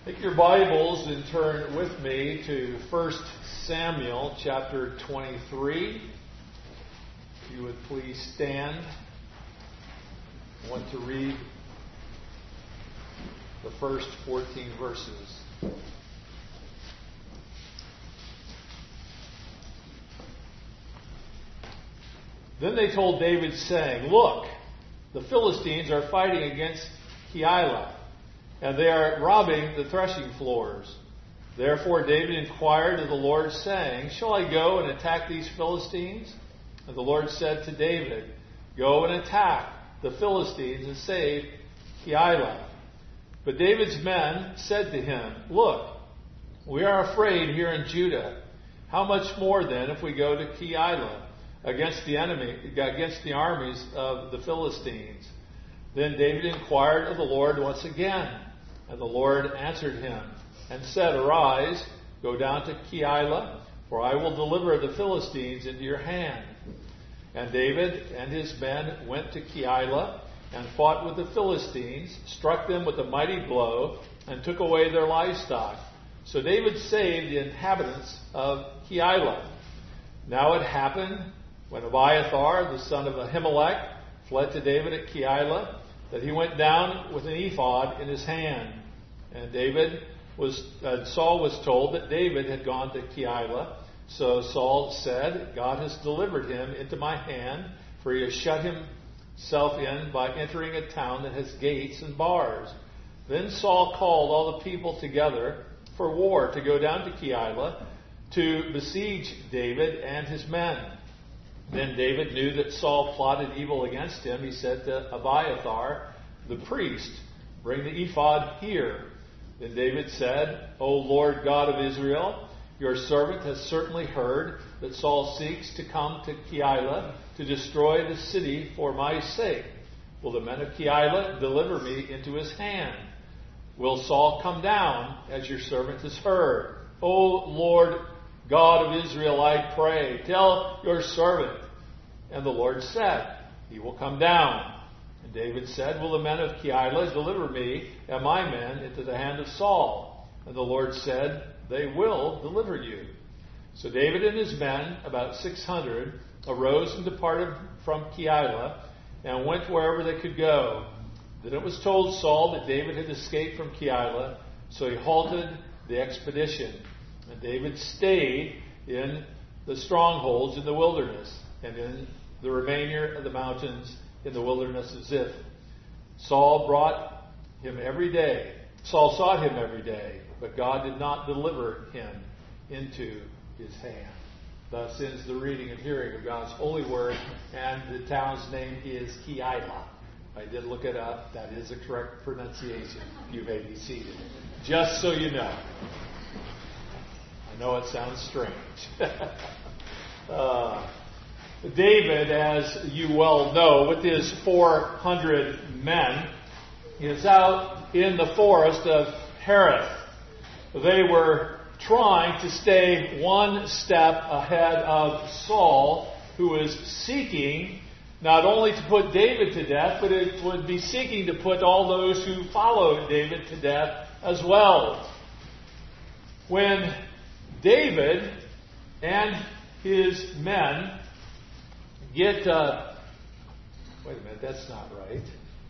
Take your Bibles and turn with me to 1 Samuel chapter 23. If you would please stand. I want to read the first 14 verses. Then they told David, saying, "Look, the Philistines are fighting against Keilah, and they are robbing the threshing floors." Therefore David inquired of the Lord, saying, "Shall I go and attack these Philistines?" And the Lord said to David, "Go and attack the Philistines and save Keilah." But David's men said to him, "Look, we are afraid here in Judah. How much more then if we go to Keilah against the armies of the Philistines?" Then David inquired of the Lord once again. And the Lord answered him and said, "Arise, go down to Keilah, for I will deliver the Philistines into your hand." And David and his men went to Keilah and fought with the Philistines, struck them with a mighty blow, and took away their livestock. So David saved the inhabitants of Keilah. Now it happened, when Abiathar, the son of Ahimelech, fled to David at Keilah, that he went down with an ephod in his hand. And Saul was told that David had gone to Keilah. So Saul said, "God has delivered him into my hand, for he has shut himself in by entering a town that has gates and bars." Then Saul called all the people together for war to go down to Keilah to besiege David and his men. Then David knew that Saul plotted evil against him. He said to Abiathar, the priest, "Bring the ephod here." Then David said, "O Lord God of Israel, your servant has certainly heard that Saul seeks to come to Keilah to destroy the city for my sake. Will the men of Keilah deliver me into his hand? Will Saul come down, as your servant has heard? O Lord God of Israel, I pray, tell your servant." And the Lord said, "He will come down." And David said, "Will the men of Keilah deliver me and my men into the hand of Saul?" And the Lord said, "They will deliver you." So David and his men, about 600, arose and departed from Keilah and went wherever they could go. Then it was told Saul that David had escaped from Keilah, so he halted the expedition. And David stayed in the strongholds in the wilderness and in the remainder of the mountains in the wilderness of Ziph. Saul sought him every day, but God did not deliver him into his hand. Thus ends the reading and hearing of God's holy word, and the town's name is Keilah. I did look it up. That is a correct pronunciation. You may be seated. Just so you know. I know it sounds strange. David, as you well know, with his 400 men, is out in the forest of Hereth. They were trying to stay one step ahead of Saul, who is seeking not only to put David to death, but it would be seeking to put all those who followed David to death as well. When David and his men get... wait a minute, that's not right.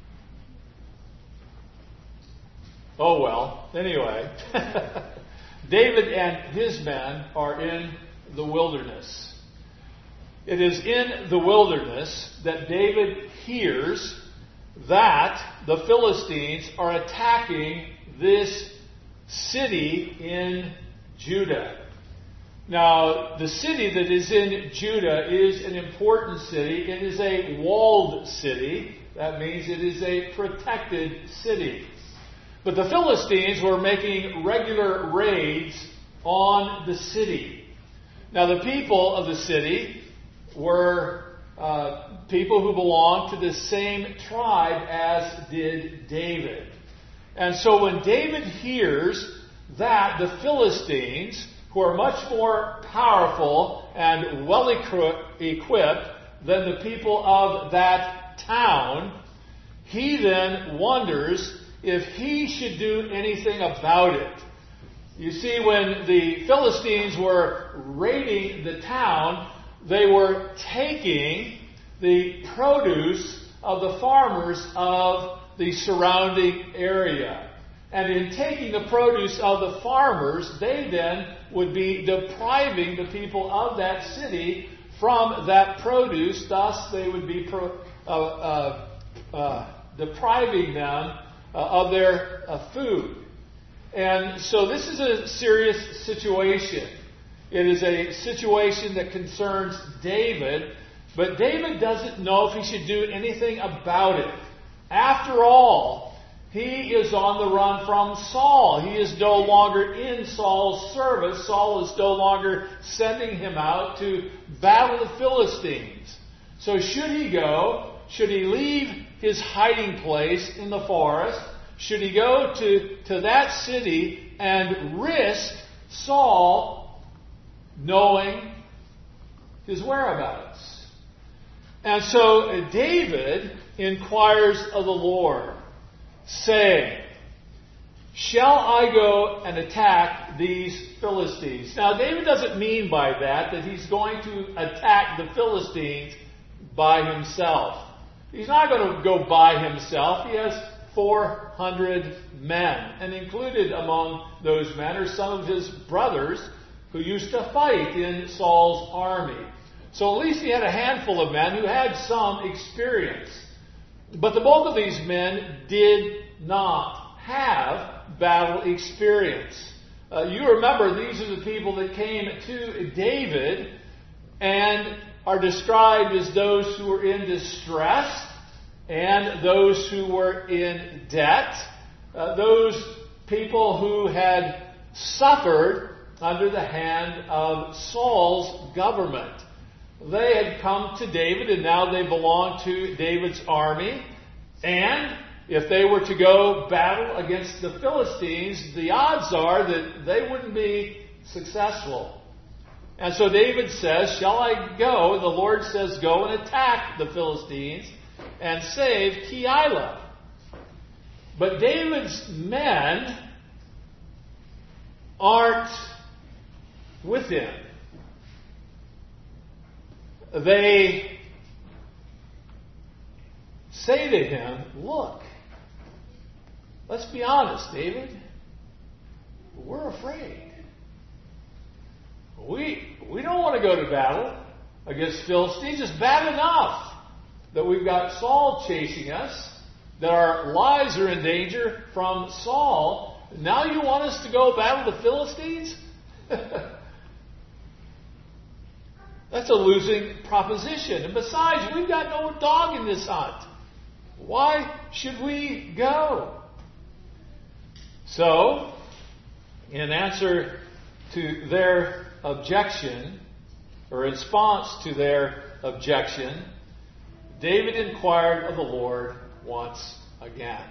Oh well, anyway. David and his men are in the wilderness. It is in the wilderness that David hears that the Philistines are attacking this city in Judah. Now, the city that is in Judah is an important city. It is a walled city. That means it is a protected city. But the Philistines were making regular raids on the city. Now, the people of the city were people who belonged to the same tribe as did David. And so when David hears that the Philistines, who are much more powerful and well equipped than the people of that town, he then wonders if he should do anything about it. You see, when the Philistines were raiding the town, they were taking the produce of the farmers of the surrounding area. And in taking the produce of the farmers, they then would be depriving the people of that city from that produce. Thus, they would be depriving them of their food. And so this is a serious situation. It is a situation that concerns David, but David doesn't know if he should do anything about it. After all, he is on the run from Saul. He is no longer in Saul's service. Saul is no longer sending him out to battle the Philistines. So should he go? Should he leave his hiding place in the forest? Should he go to that city and risk Saul knowing his whereabouts? And so David inquires of the Lord, saying, shall I go and attack these Philistines? Now, David doesn't mean by that he's going to attack the Philistines by himself. He's not going to go by himself. He has 400 men. And included among those men are some of his brothers who used to fight in Saul's army. So at least he had a handful of men who had some experience. But the bulk of these men did not have battle experience. You remember, these are the people that came to David and are described as those who were in distress and those who were in debt. Those people who had suffered under the hand of Saul's government. They had come to David, and now they belong to David's army. And if they were to go battle against the Philistines, the odds are that they wouldn't be successful. And so David says, shall I go? And the Lord says, go and attack the Philistines and save Keilah. But David's men aren't with him. They say to him, look, let's be honest, David. We're afraid. We don't want to go to battle against Philistines. It's bad enough that we've got Saul chasing us, that our lives are in danger from Saul. Now you want us to go battle the Philistines? That's a losing proposition. And besides, we've got no dog in this hunt. Why should we go? So, in answer to their objection, or in response to their objection, David inquired of the Lord once again.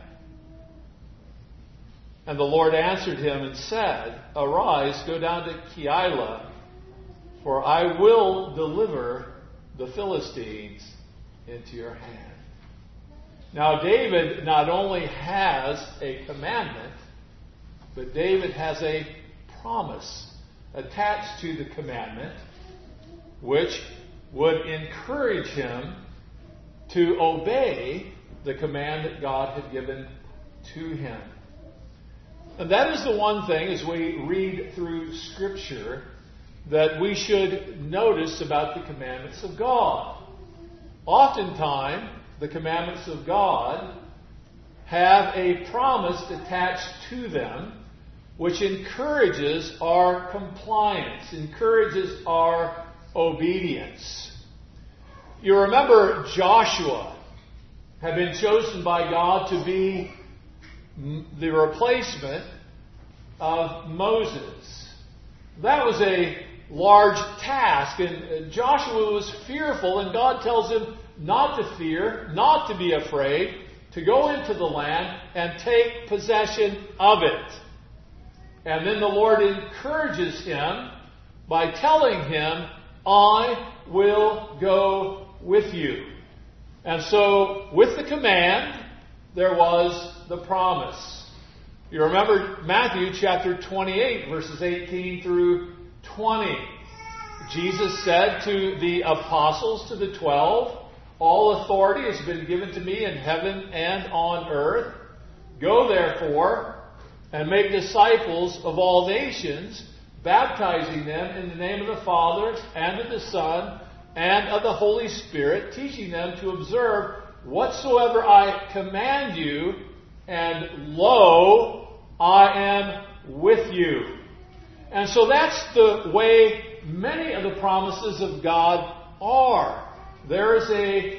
And the Lord answered him and said, arise, go down to Keilah, for I will deliver the Philistines into your hand. Now, David not only has a commandment, but David has a promise attached to the commandment, which would encourage him to obey the command that God had given to him. And that is the one thing, as we read through Scripture, that we should notice about the commandments of God. Oftentimes, the commandments of God have a promise attached to them which encourages our compliance, encourages our obedience. You remember Joshua had been chosen by God to be the replacement of Moses. That was a large task, and Joshua was fearful, and God tells him not to fear, not to be afraid, to go into the land and take possession of it. And then the Lord encourages him by telling him, I will go with you. And so, with the command, there was the promise. You remember Matthew chapter 28, verses 18 through 20. Jesus said to the apostles, to the 12, "All authority has been given to me in heaven and on earth. Go therefore and make disciples of all nations, baptizing them in the name of the Father and of the Son and of the Holy Spirit, teaching them to observe whatsoever I command you, and lo, I am with you." And so that's the way many of the promises of God are. There is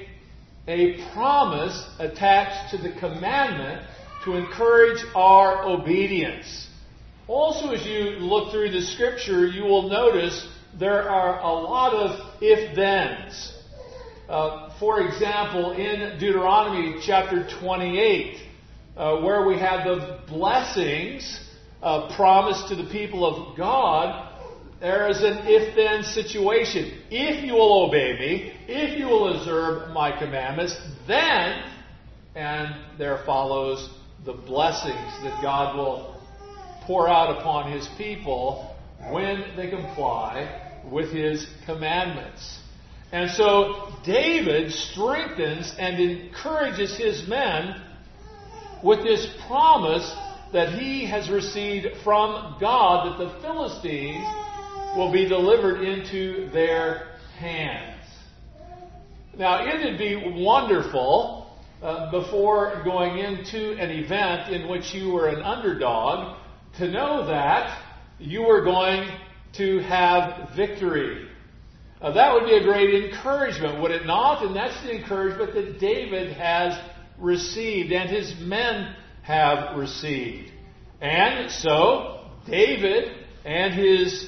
a promise attached to the commandment to encourage our obedience. Also, as you look through the Scripture, you will notice there are a lot of if-thens. For example, in Deuteronomy chapter 28, where we have the blessings promised to the people of God, there is an if-then situation. If you will obey me, if you will observe my commandments, then, and there follows the blessings that God will pour out upon His people when they comply with His commandments. And so David strengthens and encourages his men with this promise that he has received from God, that the Philistines will be delivered into their hands. Now, it'd be wonderful, before going into an event in which you were an underdog, to know that you were going to have victory. That would be a great encouragement, would it not? And that's the encouragement that David has received and his men have received. And so, David and his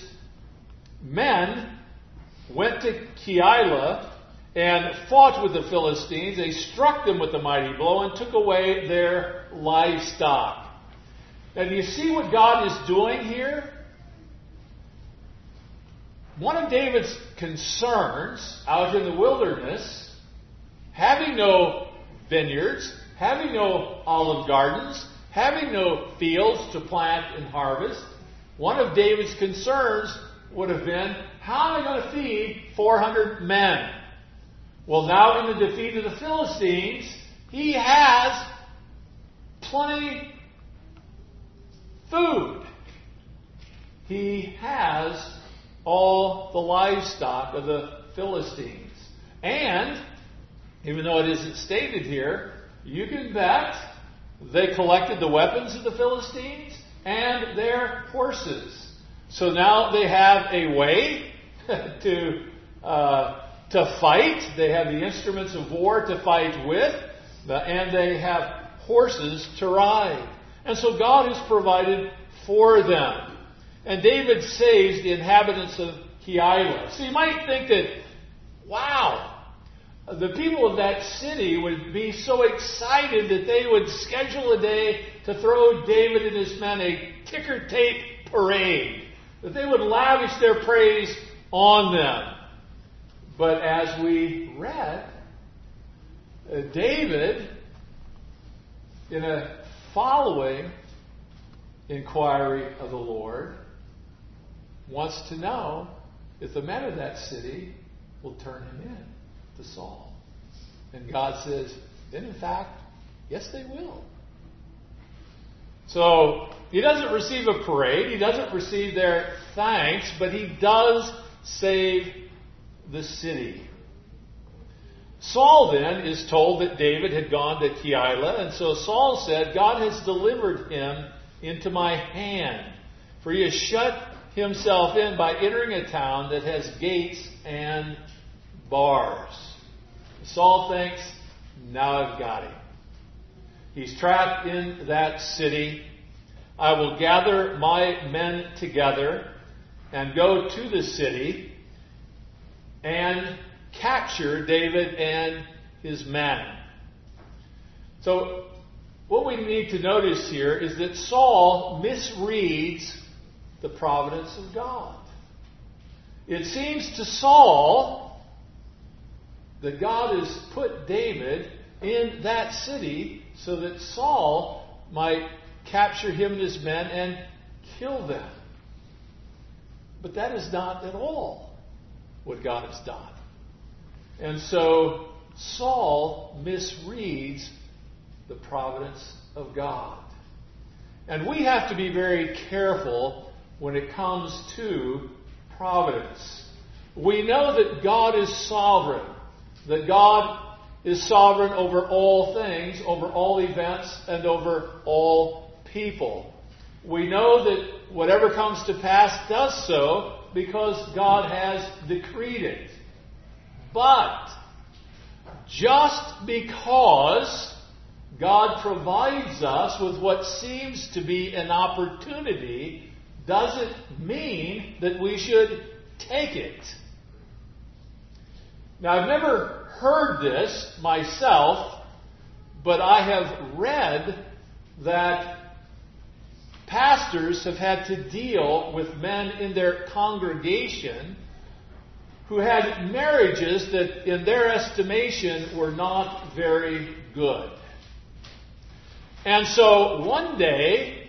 men went to Keilah and fought with the Philistines. They struck them with a mighty blow and took away their livestock. And you see what God is doing here? One of David's concerns out in the wilderness, having no vineyards, having no olive gardens, having no fields to plant and harvest, one of David's concerns would have been, how am I going to feed 400 men? Well, now in the defeat of the Philistines, he has plenty food. He has all the livestock of the Philistines. And, even though it isn't stated here, you can bet they collected the weapons of the Philistines and their horses. So now they have a way to fight. They have the instruments of war to fight with, and they have horses to ride. And so God has provided for them. And David saves the inhabitants of Keilah. So you might think that, wow, the people of that city would be so excited that they would schedule a day to throw David and his men a ticker tape parade, that they would lavish their praise on them. But as we read, David, in a following inquiry of the Lord, wants to know if the men of that city will turn him in to Saul. And God says, then in fact, yes they will. So, he doesn't receive a parade, he doesn't receive their thanks, but he does save the city. Saul then is told that David had gone to Keilah, and so Saul said, God has delivered him into my hand, for he has shut himself in by entering a town that has gates and bars. Saul thinks, now I've got him. He's trapped in that city. I will gather my men together and go to the city and capture David and his men. So, what we need to notice here is that Saul misreads the providence of God. It seems to Saul that God has put David in that city so that Saul might capture him and his men and kill them. But that is not at all what God has done. And so Saul misreads the providence of God. And we have to be very careful when it comes to providence. We know that God is sovereign, that God is sovereign over all things, over all events, and over all people. We know that whatever comes to pass does so because God has decreed it. But just because God provides us with what seems to be an opportunity doesn't mean that we should take it. Now, I've never heard this myself, but I have read that pastors have had to deal with men in their congregation who had marriages that, in their estimation, were not very good. And so one day,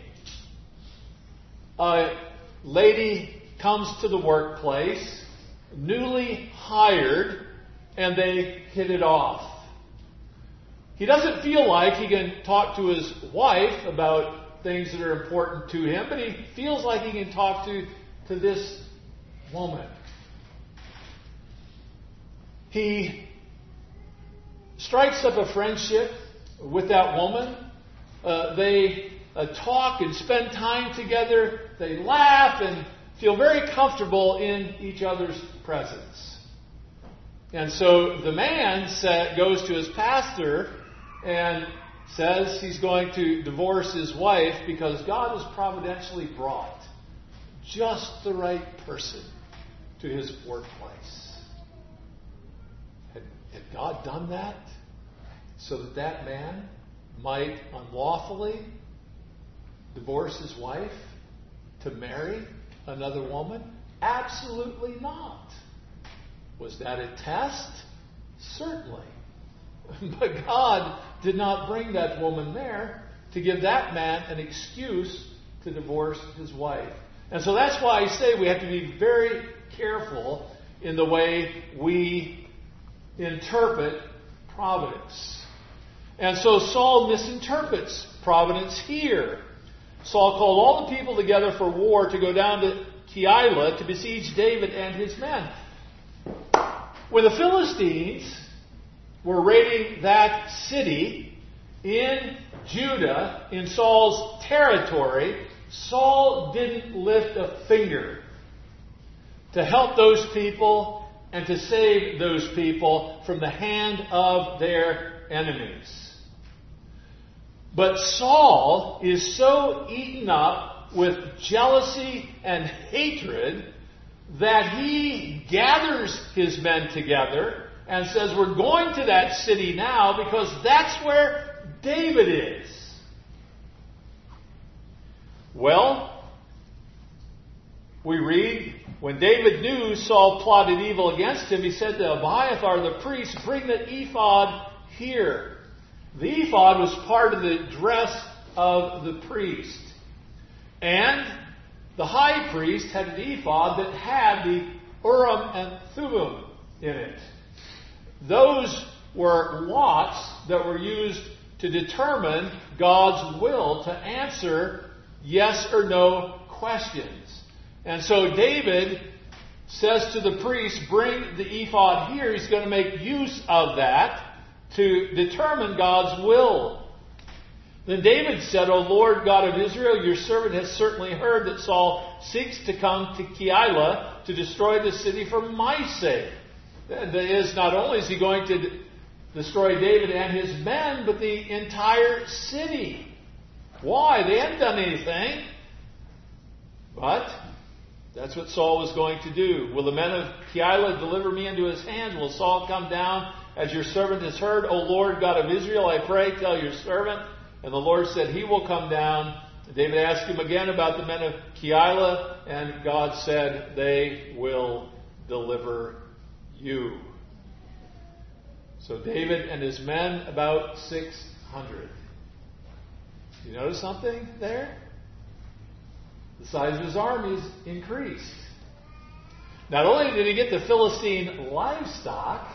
a lady comes to the workplace, newly hired, and they hit it off. He doesn't feel like he can talk to his wife about things that are important to him, but he feels like he can talk to this woman. He strikes up a friendship with that woman. They talk and spend time together. They laugh and feel very comfortable in each other's presence. And so the man goes to his pastor and says he's going to divorce his wife because God has providentially brought just the right person to his workplace. Had God done that so that that man might unlawfully divorce his wife to marry another woman? Absolutely not. Was that a test? Certainly. But God did not bring that woman there to give that man an excuse to divorce his wife. And so that's why I say we have to be very careful in the way we interpret providence. And so Saul misinterprets providence here. Saul called all the people together for war to go down to Keilah to besiege David and his men. When the Philistines were raiding that city in Judah, in Saul's territory, Saul didn't lift a finger to help those people and to save those people from the hand of their enemies. But Saul is so eaten up with jealousy and hatred that he gathers his men together and says, we're going to that city now because that's where David is. Well, we read, when David knew Saul plotted evil against him, he said to Abiathar the priest, bring the ephod here. The ephod was part of the dress of the priest. And the high priest had an ephod that had the Urim and Thummim in it. Those were lots that were used to determine God's will, to answer yes or no questions. And so David says to the priest, bring the ephod here. He's going to make use of that to determine God's will. Then David said, O Lord God of Israel, your servant has certainly heard that Saul seeks to come to Keilah to destroy the city for my sake. That is, not only is he going to destroy David and his men, but the entire city. Why? They hadn't done anything. But that's what Saul was going to do. Will the men of Keilah deliver me into his hand? Will Saul come down as your servant has heard? O Lord God of Israel, I pray, tell your servant. And the Lord said, he will come down. David asked him again about the men of Keilah, and God said, they will deliver you. So David and his men, about 600. You notice something there? The size of his armies increased. Not only did he get the Philistine livestock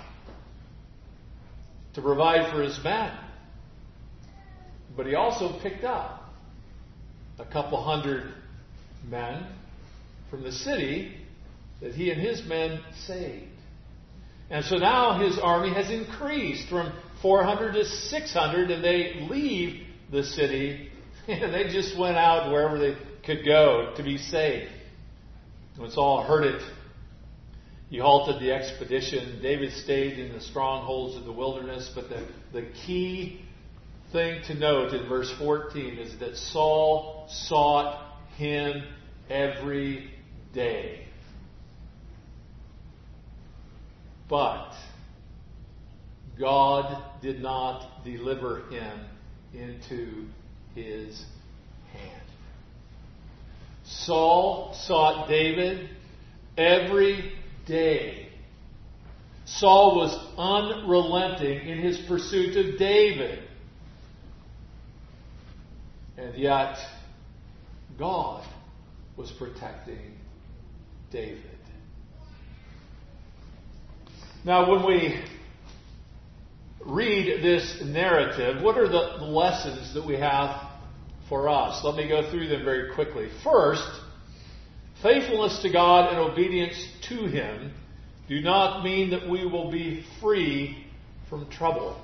to provide for his men, but he also picked up a couple hundred men from the city that he and his men saved. And so now his army has increased from 400 to 600, and they leave the city, and they just went out wherever they could go to be safe. When Saul heard it, he halted the expedition. David stayed in the strongholds of the wilderness, but the key thing to note in verse 14 is that Saul sought him every day. But God did not deliver him into his hand. Saul sought David every day. Saul was unrelenting in his pursuit of David. And yet, God was protecting David. Now, when we read this narrative, what are the lessons that we have for us? Let me go through them very quickly. First, faithfulness to God and obedience to Him do not mean that we will be free from trouble.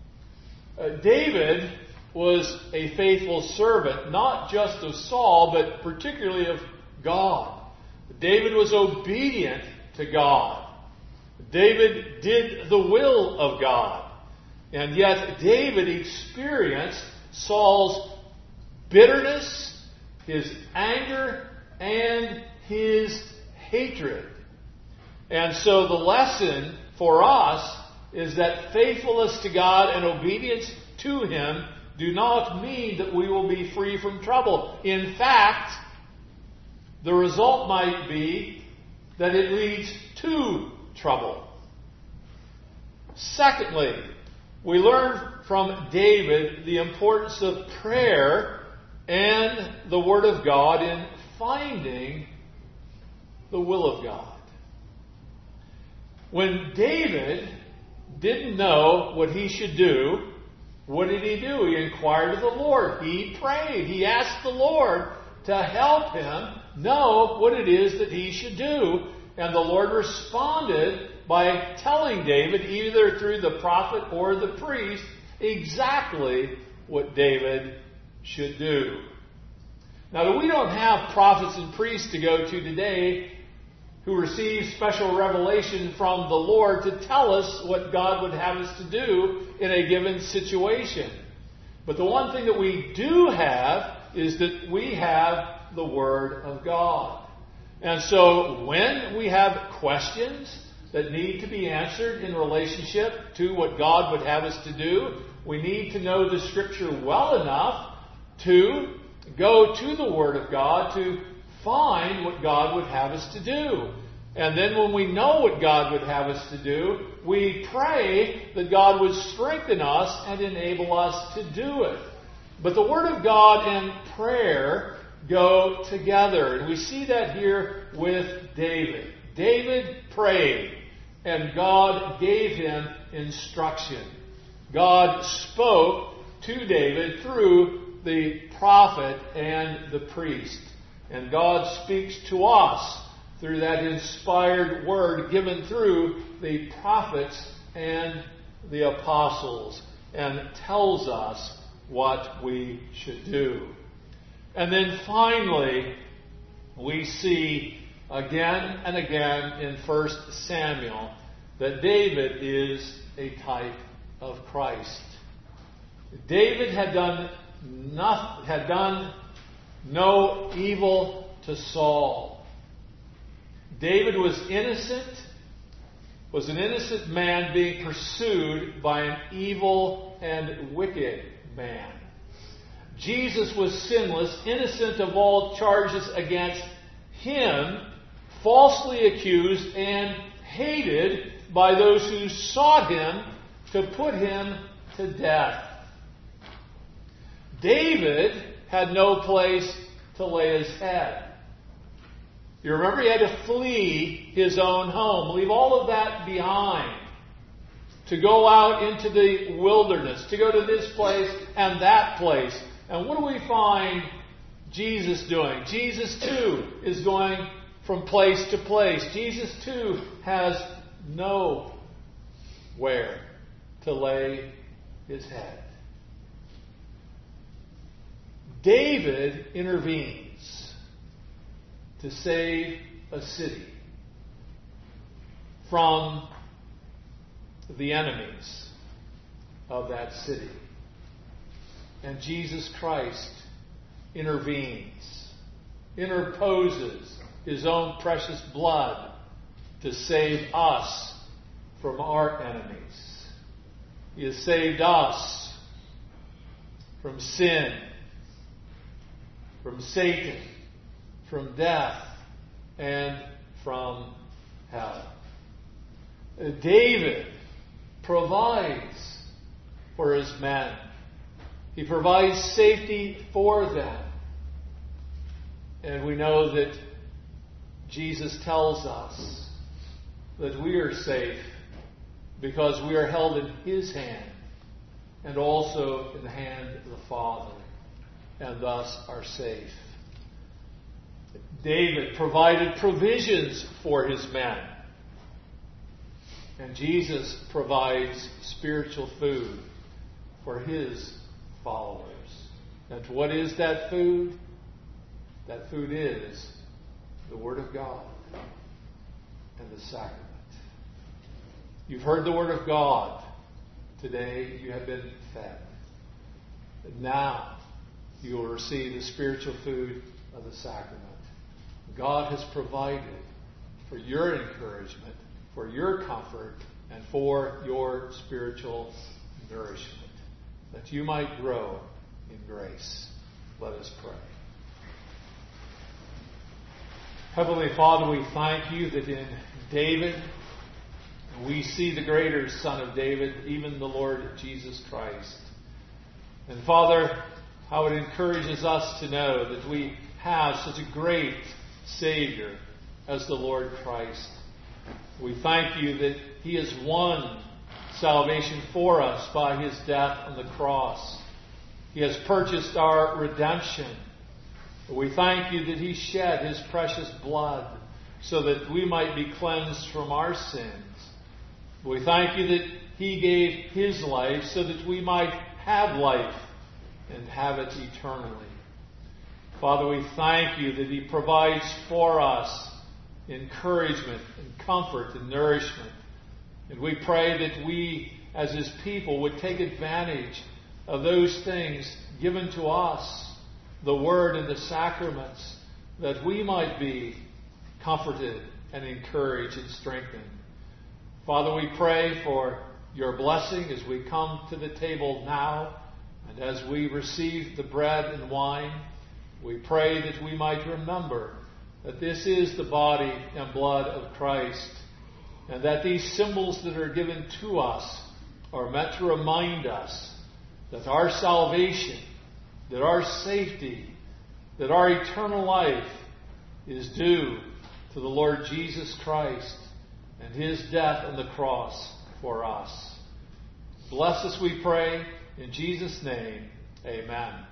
David was a faithful servant, not just of Saul, but particularly of God. David was obedient to God. David did the will of God. And yet David experienced Saul's bitterness, his anger, and his hatred. And so the lesson for us is that faithfulness to God and obedience to Him do not mean that we will be free from trouble. In fact, the result might be that it leads to trouble. Secondly, we learn from David the importance of prayer and the Word of God in finding the will of God. When David didn't know what he should do, what did he do? He inquired of the Lord. He prayed. He asked the Lord to help him know what it is that he should do. And the Lord responded by telling David, either through the prophet or the priest, exactly what David should do. Now, we don't have prophets and priests to go to today who receive special revelation from the Lord to tell us what God would have us to do in a given situation. But the one thing that we do have is that we have the Word of God. And so when we have questions that need to be answered in relationship to what God would have us to do, we need to know the Scripture well enough to go to the Word of God to find what God would have us to do. And then when we know what God would have us to do, we pray that God would strengthen us and enable us to do it. But the Word of God and prayer go together. And we see that here with David. David prayed, and God gave him instruction. God spoke to David through the prophet and the priest. And God speaks to us through that inspired word given through the prophets and the apostles, and tells us what we should do. And then finally, we see again and again in 1 Samuel that David is a type of Christ. David had done no evil to Saul. David was innocent, was an innocent man being pursued by an evil and wicked man. Jesus was sinless, innocent of all charges against him, falsely accused and hated by those who sought him to put him to death. David had no place to lay his head. You remember he had to flee his own home, leave all of that behind, to go out into the wilderness, to go to this place and that place. And what do we find Jesus doing? Jesus too is going from place to place. Jesus too has nowhere to lay his head. David intervenes to save a city from the enemies of that city. And Jesus Christ intervenes, interposes his own precious blood to save us from our enemies. He has saved us from sin, from Satan, from death, and from hell. David provides for his men. He provides safety for them. And we know that Jesus tells us that we are safe because we are held in his hand and also in the hand of the Father, and thus are safe. David provided provisions for his men. And Jesus provides spiritual food for his followers. And what is that food? That food is the Word of God and the sacrament. You've heard the Word of God. Today you have been fed. And now you will receive the spiritual food of the sacrament. God has provided for your encouragement, for your comfort, and for your spiritual nourishment, that you might grow in grace. Let us pray. Heavenly Father, we thank you that in David we see the greater Son of David, even the Lord Jesus Christ. And Father, how it encourages us to know that we have such a great Savior as the Lord Christ. We thank you that He has won salvation for us by His death on the cross. He has purchased our redemption. We thank you that He shed His precious blood so that we might be cleansed from our sins. We thank you that He gave His life so that we might have life and have it eternally. Father, we thank you that He provides for us encouragement and comfort and nourishment. And we pray that we, as His people, would take advantage of those things given to us, the Word and the sacraments, that we might be comforted and encouraged and strengthened. Father, we pray for your blessing as we come to the table now, and as we receive the bread and wine. We pray that we might remember that this is the body and blood of Christ, and that these symbols that are given to us are meant to remind us that our salvation, that our safety, that our eternal life is due to the Lord Jesus Christ and His death on the cross for us. Bless us, we pray, in Jesus' name. Amen.